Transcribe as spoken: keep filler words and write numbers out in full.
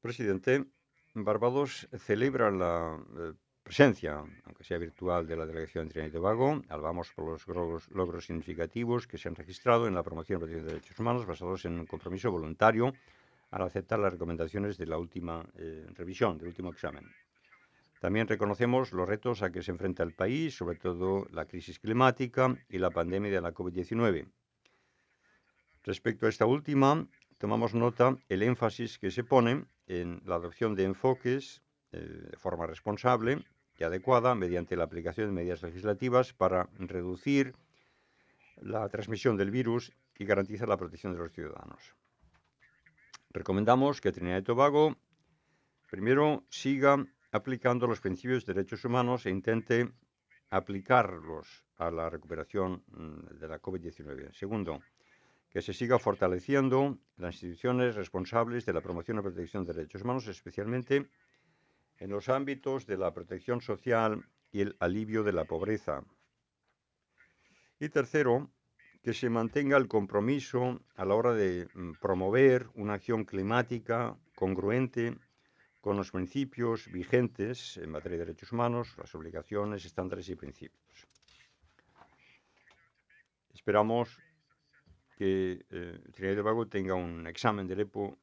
Presidente, Barbados celebra la eh, presencia, aunque sea virtual, de la delegación de Trinidad y Tobago. Alabamos por los logros, logros significativos que se han registrado en la promoción y protección de derechos humanos basados en un compromiso voluntario al aceptar las recomendaciones de la última eh, revisión, del último examen. También reconocemos los retos a que se enfrenta el país, sobre todo la crisis climática y la pandemia de la COVID diecinueve. Respecto a esta última, tomamos nota el énfasis que se pone en la adopción de enfoques eh, de forma responsable y adecuada mediante la aplicación de medidas legislativas para reducir la transmisión del virus y garantizar la protección de los ciudadanos. Recomendamos que Trinidad y Tobago, primero, siga aplicando los principios de derechos humanos e intente aplicarlos a la recuperación de la COVID diecinueve. Segundo, que se siga fortaleciendo las instituciones responsables de la promoción y protección de derechos humanos, especialmente en los ámbitos de la protección social y el alivio de la pobreza. Y tercero, que se mantenga el compromiso a la hora de promover una acción climática congruente con los principios vigentes en materia de derechos humanos, las obligaciones, estándares y principios. Esperamos que eh, Trinidad y Tobago tenga un examen del E P O